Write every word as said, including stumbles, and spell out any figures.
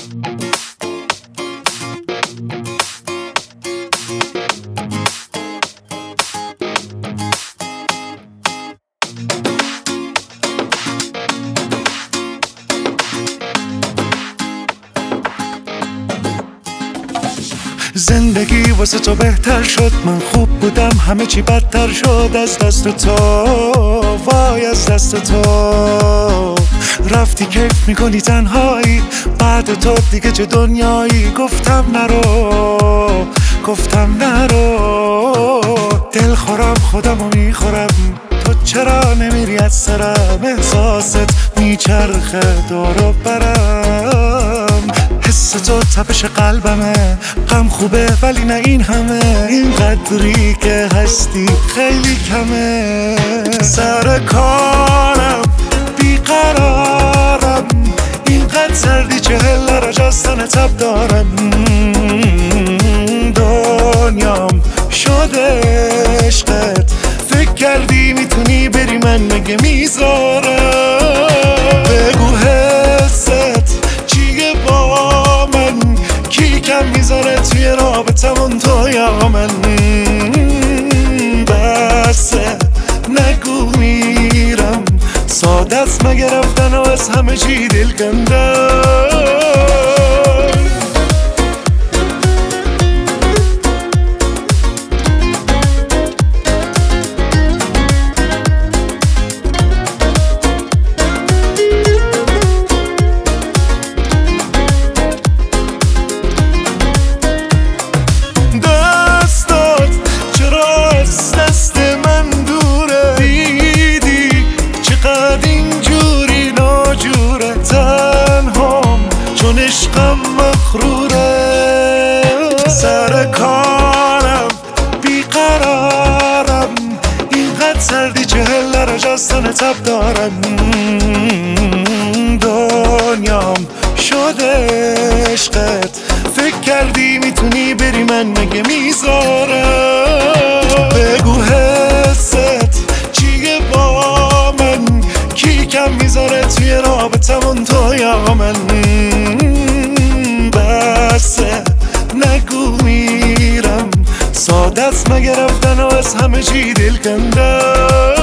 زندگی واسه تو بهتر شد، من خوب بودم همه چی بدتر شد. از دست تو وای از دست تو رفتی کیف میکنی تنهایی، بعد تو دیگه چه دنیایی. گفتم نرو گفتم نرو، دل خورم خودمو میخورم، تو چرا نمیری از سرم؟ احساست میچرخه دورو برم، حس تو تپش قلبمه، غم خوبه ولی نه این همه، این قدری که هستی خیلی کمه. سر کارم بیقرارم، اینقدر سردی چهل درجه از تن تب دارم. دنیام شده عشقت، فکر کردی میتونی بری من مگه میذارم؟ بگو حست چیه با من، کی کم میذاره توی رابطمون تو یا من؟ بسه نگو میرم، ساده است مگه رفتن و از همه چی دل کندم. عشقم مخروره، سر کارم بیقرارم، اینقدر سردی چهل درجه از تن تب دارم. دنیام شده عشقت، فکر کردی میتونی بری من مگه میذارم؟ بگو حست چیه با من، کی کم میذاره توی رابطمون تو یا من؟ بسه نگو میرم، ساده است مگه رفتن و از همه چی دل کندم.